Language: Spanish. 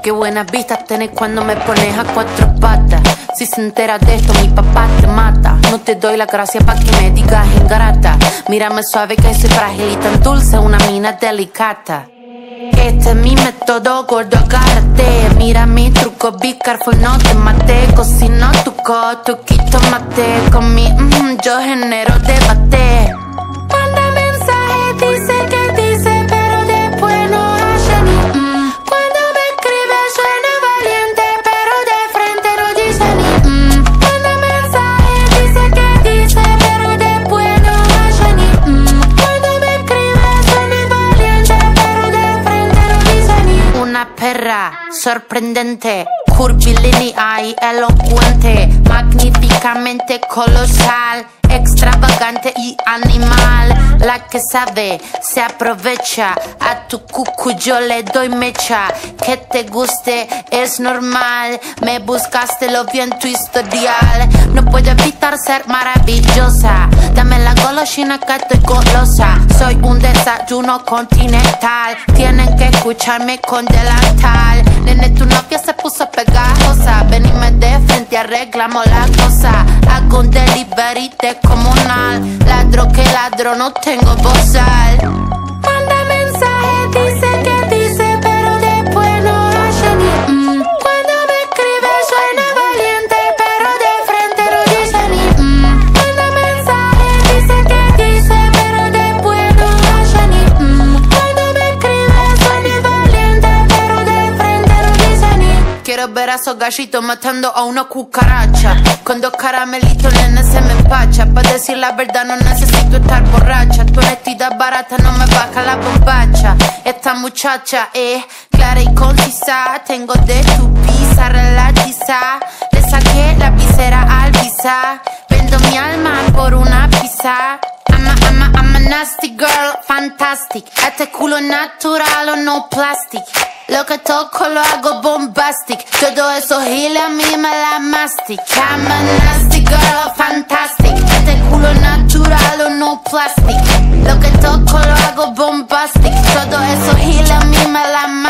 Qué buenas vistas tenés cuando me pones a cuatro patas. Si se entera de esto, mi papá te mata. No te doy la gracia pa' que me digas ingrata. Mírame suave que soy frágil y tan dulce, una mina delicata. Este es mi método, gordo, agárrate. Mira mi truco, be careful, no te mate. Cocino tu quito mate. Con mi yo genero debate. Manda mensaje, dice que dice, pero después no hace ni Cuando me escribe suena valiente, pero de frente no dice ni Manda mensaje, dice que dice, pero después no hace ni Cuando me escribe suena valiente, pero de frente no dice ni Una perra sorprendente, curvilínea y elocuente, magníficamente colosal, extravagante y animal. La que sabe se aprovecha, a tu cucu yo le doy mecha. Que te guste es normal, me buscaste, lo vi en tu historial. No puedo evitar ser maravillosa, dame la golosina que estoy golosa. Soy un desayuno continental, tienen que escucharme con delantal. Nene, tu novia se puso pegajosa, venime de frente, arreglamos la cosa. Hago un delivery descomunal, ladro que ladro, no tengo bozal. Manda mensaje, dice que dice, pero después no hace ni Cuando me escribe suena valiente, pero de frente no dice ni Manda mensaje, dice que dice, pero después no hace ni Cuando me escribe suena valiente, pero de frente no dice ni Quiero ver a esos gallitos matando a una cucaracha. Con 2 caramelitos, nene, se me empacha. Pa' decir la verdad no necesito estar borracha. Tu honestidad barata no me baja la bombacha. Esta muchacha es clara y concisa. Tengo de tu pizza relatiza. Le saqué la visera al visa. Vendo mi alma por una pizza. I'm a nasty girl, fantastic. Este culo natural o no plastic. Lo que toco lo hago bombastic. Todo eso giles a mí me la mastic. I'm a nasty girl, fantastic. Este culo natural o no plastic. Lo que toco lo hago bombastic. Todo eso giles a mí me la mastic.